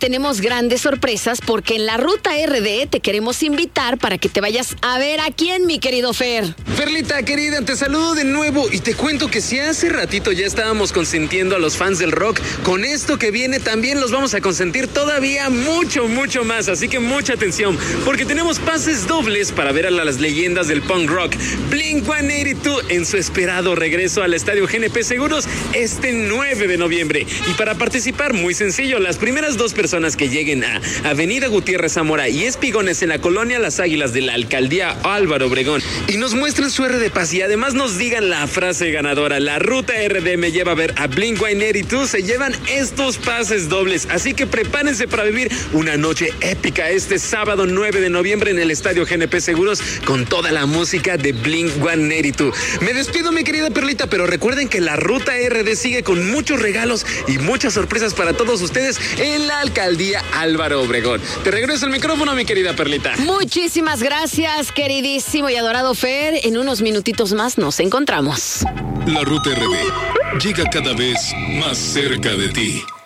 tenemos grandes sorpresas porque en la Ruta RD te queremos invitar para que te vayas a ver a quién, mi querido Fer. Ferlita, querida, te saludo de nuevo y te cuento que si hace ratito ya estábamos consintiendo a los fans del rock, con esto que viene también los vamos a consentir todavía mucho más, así que mucha atención, porque tenemos pases dobles para ver a las leyendas del punk rock, Blink-182 en su esperado regreso al Estadio GNP Seguros este 9 de noviembre. Y para participar, muy sencillo, las primeras 2 personas que lleguen a Avenida Gutiérrez Zamora y Espigones en la colonia Las Águilas de la Alcaldía Álvaro Obregón y nos muestren su RD Paz y además nos digan la frase ganadora, la Ruta RD me lleva a ver a Blink-182, se llevan estos pases dobles, así que prepárense para vivir una noche épica este sábado 9 de noviembre en el Estadio GNP Seguros con toda la música de Blink-182. Me despido, mi querida Perlita, pero recuerden que la Ruta RD sigue con muchos regalos y muchas sorpresas para todos ustedes en la Alcaldía Álvaro Obregón. Te regreso el micrófono, mi querida Perlita. Muchísimas gracias, queridísimo y adorado Fer. En unos minutitos más nos encontramos. La Ruta RD llega cada vez más cerca de ti.